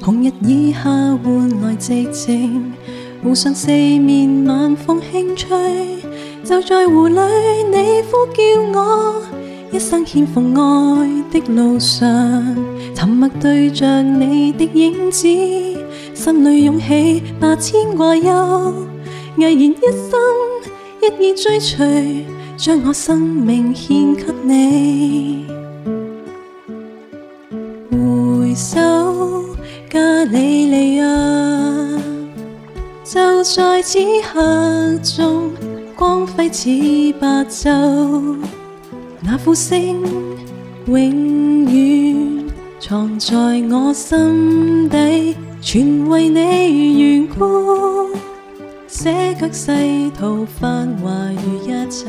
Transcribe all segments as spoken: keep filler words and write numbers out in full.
紅日以下換來寂靜，湖上四面晚風輕吹，就在湖裏你呼叫我，一生獻奉愛的路上，沉默對着你的影子，心裏湧起百千掛憂，毅然一生一意追隨，將我生命獻給你。回首加利利亞，就在此刻中光輝似白晝，那呼聲永遠藏在我心底，全為你緣故，捨卻世途繁華與一切。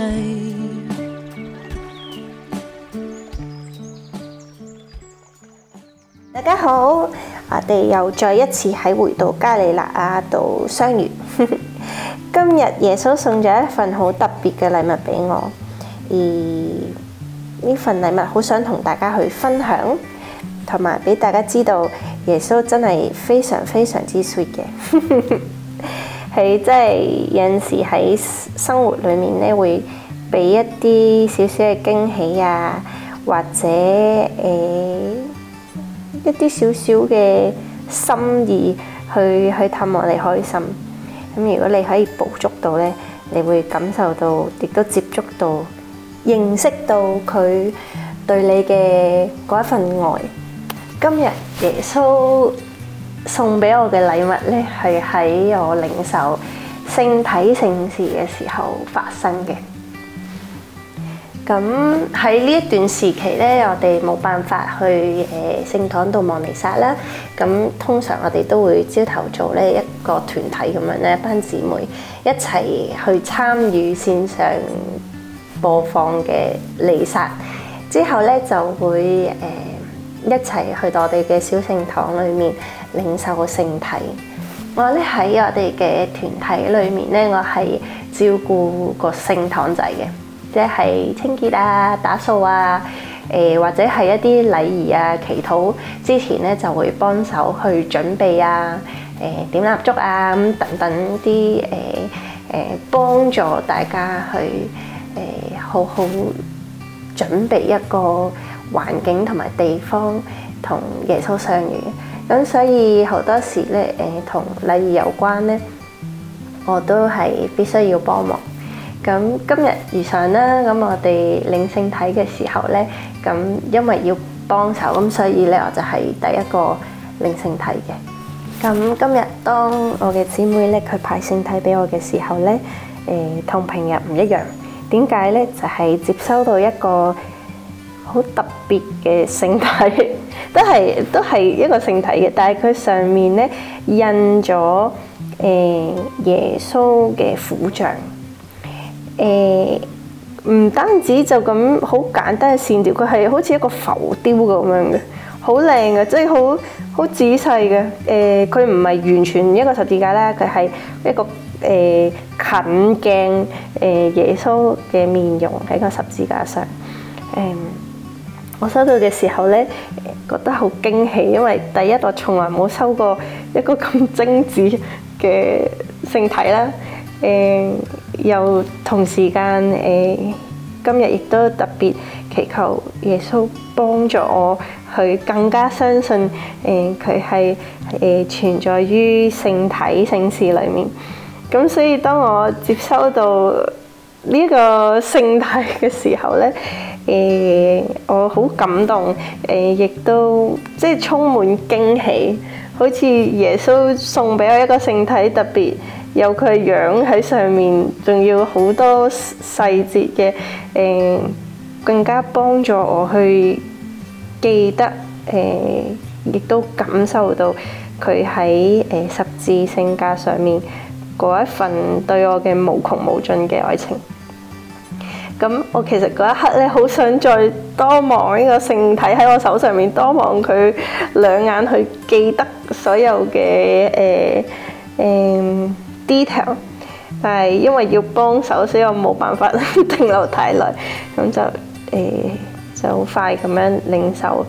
大家好，我哋又再一次喺回到加利肋亞度相遇。今日耶穌送咗一份好特別嘅禮物俾我，而呢份禮物好想同大家去分享，同埋俾大家知道耶穌真係非常非常之 sweet 嘅。佢真係有陣時喺生活裏面咧，會俾一啲少少嘅驚喜啊，或者誒、呃、一啲少少嘅心意去去氹我哋開心。咁如果你可以捕捉到咧，你會感受到，亦都接觸到、認識到佢對你嘅嗰一份愛。今日耶穌送俾我嘅禮物咧，係喺我領受聖體聖事嘅時候發生嘅。咁喺呢一段時期咧，我哋冇辦法去誒聖堂度望彌撒啦。咁通常我哋都會朝頭早咧一個團體咁樣咧，一班姊妹一齊去參與線上播放嘅彌撒，之後咧就會誒、呃、一齊去到我哋嘅小聖堂裏面領受個聖體。我咧喺我哋嘅團體裏面咧，我係照顧個聖堂仔嘅。即係清潔啊、打掃啊，誒、呃、或者係一啲禮儀啊、祈禱之前咧就會幫手去準備啊、誒、呃、點蠟燭啊咁等等啲誒誒幫助大家去誒、呃、好好準備一個環境同埋地方同耶穌相遇。咁所以好多時咧誒同禮儀有關咧，我都係必須要幫忙。咁今日如常啦，咁我哋領聖體嘅時候咧，咁因為要幫手，咁所以咧我就係第一個領聖體嘅。咁今日當我嘅姊妹咧佢派聖體俾我嘅時候咧，誒、呃、同平日唔一樣。點解咧？就係、是、接收到一個好特別嘅聖體，都係都係一個聖體嘅，但係佢上面咧印咗誒、呃、耶穌嘅苦像。誒唔、呃、單止就咁好簡單嘅線條，佢係好似一個浮雕咁樣嘅，好靚嘅，即係好好仔細嘅。誒佢唔係完全一個十字架啦，佢係一個誒、呃、近鏡誒、呃、耶穌嘅面容喺個十字架上。誒、呃、我收到嘅時候咧，覺得好驚喜，因為第一我從來冇收過一個咁精緻嘅聖體啦。誒、呃、又同時間誒、呃、今日亦都特別祈求耶穌幫助我去更加相信誒佢係誒存在於聖體聖事裏面。咁所以當我接收到呢個聖體嘅時候咧，誒、呃、我好感動，誒、呃、亦都即係充滿驚喜，好似耶穌送俾我一個聖體，特別有佢樣喺上面，仲要好多細節嘅，誒、呃、更加幫助我去記得，誒、呃、亦都感受到佢喺誒十字聖架上面嗰一份對我嘅無窮無盡嘅愛情。咁我其實嗰一刻咧，好想再多望呢個聖體喺我手上面，多望佢兩眼去記得所有嘅誒誒。呃呃 detail， 但係因為要幫手，所以我冇辦法停留太耐，咁就誒、呃、就好快咁樣領受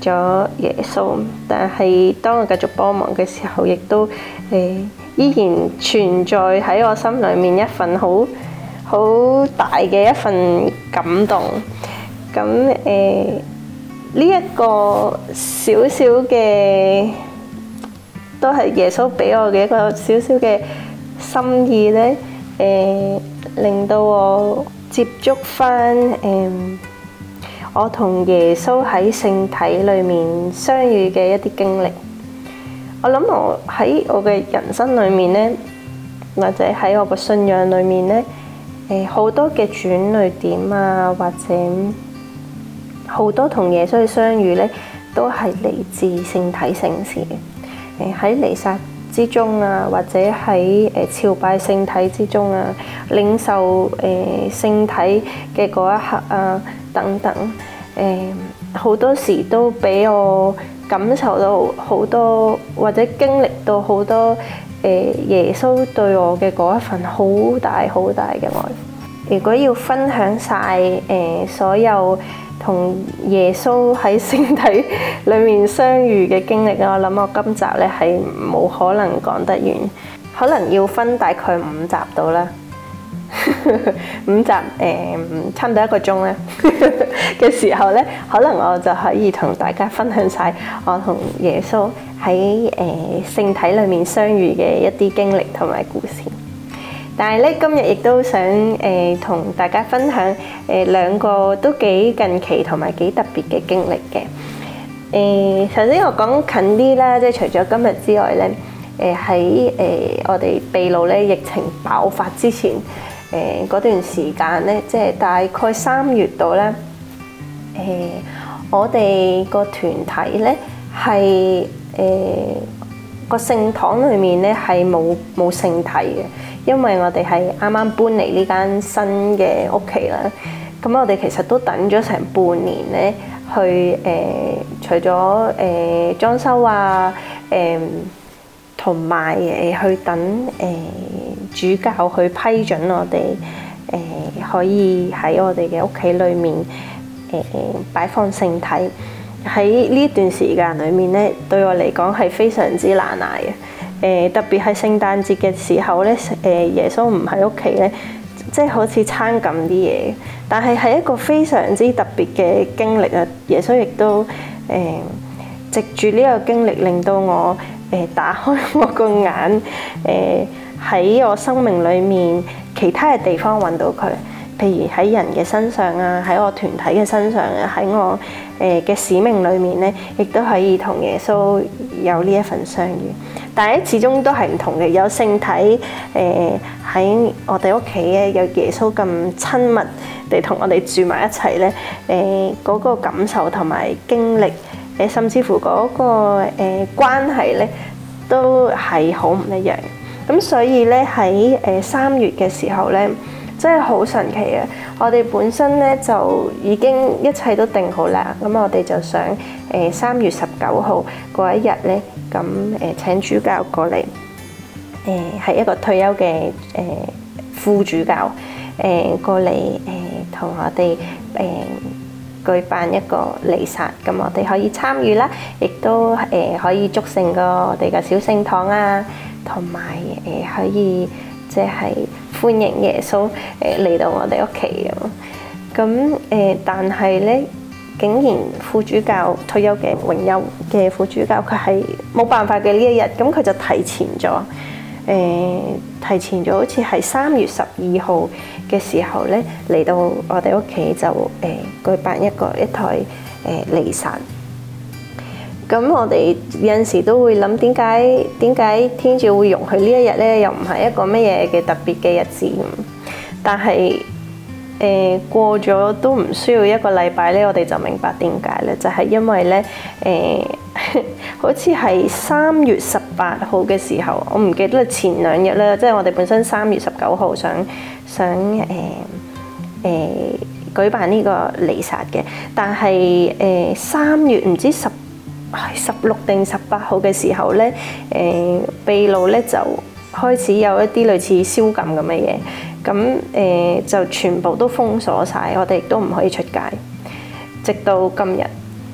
咗耶穌，但係當我繼續幫忙嘅時候，亦都誒、呃、依然存在喺我心裏面一份好好大嘅一份感動。咁誒呢一個小小嘅都係耶穌俾我嘅一個小小嘅心意咧，誒、呃、令到我接觸返誒、呃、我同耶穌喺聖體裏面相遇嘅一啲經歷。我諗我喺我嘅人生裏面咧，或者喺我個信仰裏面咧，誒好多嘅轉捩點啊，或者好多同耶穌嘅相遇咧，都係嚟自聖體聖事嘅。誒喺彌撒之中啊，或者喺誒朝拜聖體之中啊，領受誒聖體嘅嗰一刻啊，等等，誒好多時都俾我感受到好多，或者經歷到好多誒耶穌對我嘅嗰一份好大好大嘅愛。如果要分享晒誒所有同耶穌喺聖體裏面相遇嘅經歷啊，我諗我今集咧係冇可能講得完，可能要分大概五集到啦。五集誒、呃、差唔多一個鐘咧嘅時候咧，可能我就可以同大家分享晒我同耶穌喺誒聖體裏面相遇嘅一啲經歷同埋故事。但係咧，今日亦都想誒同、呃、大家分享誒兩、呃、個都幾近期同埋幾特別嘅經歷嘅。誒、呃，首先我講近啲啦，即係除咗今日之外咧，誒喺誒我哋秘魯咧疫情爆發之前，誒、呃、嗰段時間咧，即係大概三月度咧，誒、呃、我哋個團體咧係誒個聖堂裏面咧係冇冇聖體嘅。因為我哋係啱啱搬嚟呢間新嘅屋企啦，咁我哋其實都等咗成半年咧，去誒、呃、除咗誒、呃、裝修啊，誒同埋誒去等誒、呃、主教去批准我哋誒、呃、可以喺我哋嘅屋企裏面誒、呃、擺放聖體。喺呢段時間裏面咧，對我嚟講係非常之難捱嘅。誒特別係聖誕節嘅時候咧，誒耶穌唔喺屋企咧，即係好似撐緊啲嘢。但係係一個非常之特別嘅經歷啊！耶穌亦都誒、呃、藉住呢個經歷，令到我誒、呃、打開我個眼，誒喺我生命裡面其他嘅地方揾到佢。譬如喺人嘅身上啊，喺我團體嘅身上啊，喺我誒嘅使命裏面咧，亦都可以同耶穌有呢一份相遇。但係始終都係唔同嘅，有聖體誒喺我哋屋企咧，有耶穌咁親密地同我哋住埋一齊咧，誒嗰個感受同埋經歷，誒甚至乎嗰個誒關係咧，都係好唔一樣。咁所以咧喺誒三月嘅時候咧，真係好神奇啊！我哋本身咧就已經一切都定好啦，咁我哋就想誒三月十九號嗰一日咧，咁誒請主教過嚟，誒係一個退休嘅誒副主教誒過嚟誒同我哋誒舉辦一個彌撒，咁我哋可以參與啦，亦都誒可以祝聖個我哋嘅小聖堂啊，同埋誒可以即係歡迎耶穌誒嚟到我哋屋企咁。咁誒，但係咧，竟然副主教退休嘅榮休嘅副主教，佢係冇辦法嘅呢一日，咁佢就提前咗誒、呃，提前咗好似係三月十二號嘅時候咧，嚟到我哋屋企就誒、呃、舉辦一個一台誒彌撒。咁、呃、我哋有陣時都會諗，點解點解天主會容許呢一日咧？又唔係一個乜嘢嘅特別嘅日子咁，但係。誒、呃、過咗都唔需要一個禮拜咧，我哋就明白點解咧，就係、是、因為咧誒、呃，好似係三月十八號嘅時候，我唔記得啦，前兩日咧，即係我哋本身三月十九號想想誒誒、呃呃、舉辦呢個彌撒嘅，但係誒三月唔知十十六定十八號嘅時候咧，誒秘魯咧就開始有一啲類似宵禁咁嘅嘢。咁誒、呃、就全部都封鎖晒，我哋亦都唔可以出街，直到今日。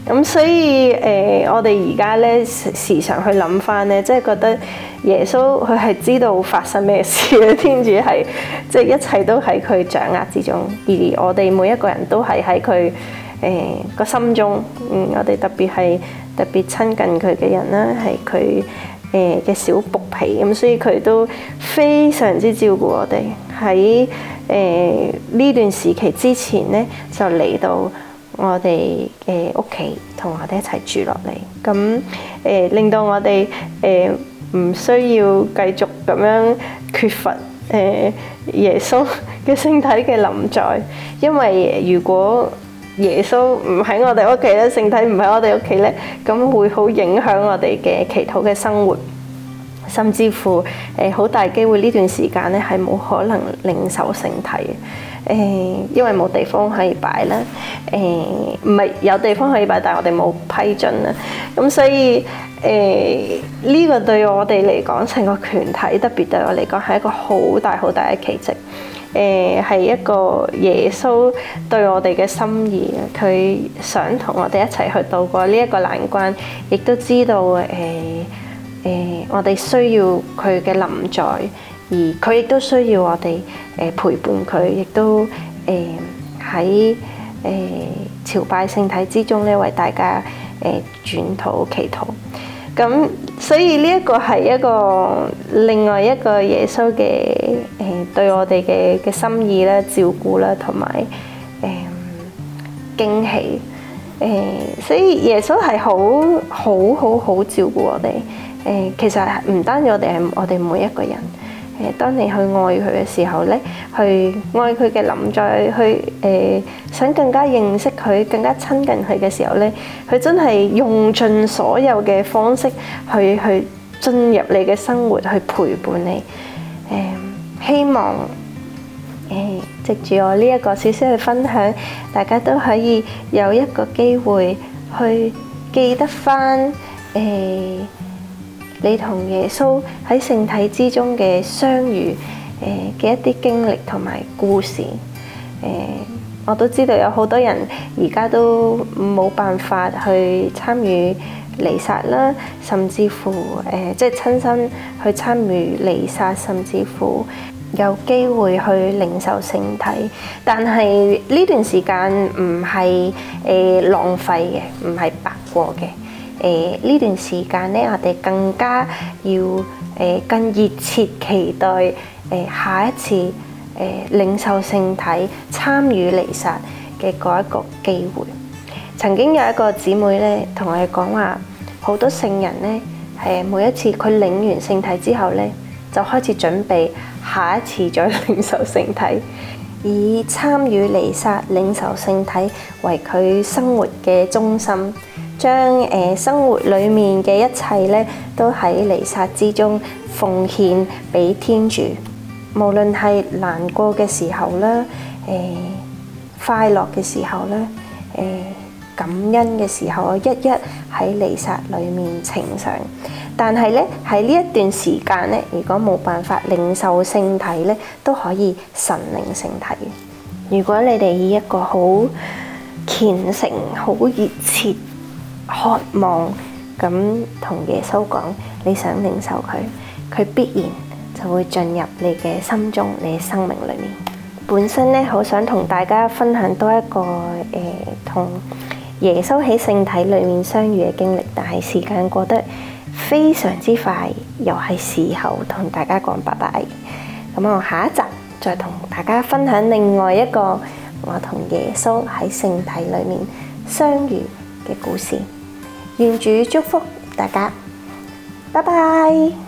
咁所以誒、呃，我哋而家咧時常去諗翻咧，即係覺得耶穌佢係知道發生咩事嘅，天主係即係一切都喺佢掌握之中，而我哋每一個人都係喺佢誒個心中。嗯，我哋特別係特別親近佢嘅人啦，係佢誒嘅小僕婢，咁所以佢都非常之照顧我哋。喺誒呢段時期之前咧，就嚟到我哋嘅屋企，同我哋一齊住落嚟，咁誒、呃、令到我哋誒唔需要繼續咁樣缺乏誒、呃、耶穌嘅聖體嘅臨在，因為如果耶穌唔喺我哋屋企咧，聖體唔喺我哋屋企咧，咁會好影響我哋嘅祈禱嘅生活。甚至乎誒好大機會呢段時間咧係冇可能領受聖體嘅，誒因為冇地方可以擺啦，誒唔係有地方可以擺，但係我哋冇批准啦，咁所以誒呢個對我哋嚟講，成個團體特別對我嚟講係一個好大好大嘅奇蹟，誒係一個耶穌對我哋嘅心意，佢想同我哋一齊去渡過呢一個難關，亦都知道誒。誒、呃，我哋需要佢嘅臨在，而佢亦都需要我哋誒、呃、陪伴佢，亦都誒喺誒朝拜聖體之中咧，為大家誒轉禱祈禱。咁所以呢一個係一個另外一個耶穌嘅誒、呃、對我哋嘅嘅心意啦、照顧啦，同埋誒驚喜。誒、呃，所以耶穌係好好好好照顧我哋。誒，其實唔單止我哋係我哋每一個人。誒，當你去愛佢嘅時候咧，去愛佢嘅臨在，去誒、呃、想更加認識佢、更加親近佢嘅時候咧，佢真係用盡所有嘅方式去去進入你嘅生活，去陪伴你。誒、呃，希望誒、呃、藉住我呢一個少少嘅分享，大家都可以有一個機會去記得返誒。呃你同耶穌喺聖體之中嘅相遇，誒嘅一啲經歷同埋故事，誒、呃、我都知道有好多人而家都冇辦法去參與彌撒啦，甚至乎誒、呃、即係親身去參與彌撒，甚至乎有機會去領受聖體。但係呢段時間唔係誒浪費嘅，唔係白過嘅。誒呢、呃、段時間咧，我哋更加要誒、呃、更熱切期待誒、呃、下一次誒、呃、領受聖體、參與彌撒嘅嗰一個機會。曾經有一個姊妹咧，同我哋講話，好多聖人咧，係每一次佢領完聖體之後咧，就開始準備下一次再領受聖體，以參與彌撒、領受聖體為佢生活嘅中心。將誒生活裡面嘅一切咧，都喺彌撒之中奉獻俾天主。無論係難過嘅時候啦，誒、呃、快樂嘅時候啦，誒、呃、感恩嘅時候，一一喺彌撒裡面呈上。但係咧，喺呢一段時間咧，如果冇辦法領受聖體咧，都可以神領聖體。如果你哋以一個好虔誠、好熱切、渴望咁同耶穌講，你想領受佢，佢必然就會進入你嘅心中，你嘅生命裏面。本身咧，好想同大家分享多一個誒同、呃、耶穌喺聖體裏面相遇嘅經歷，但係時間過得非常之快，又係時候同大家講拜拜。咁我下一集再同大家分享另外一個我同耶穌喺聖體裏面相遇嘅故事。願主祝福大家，拜拜。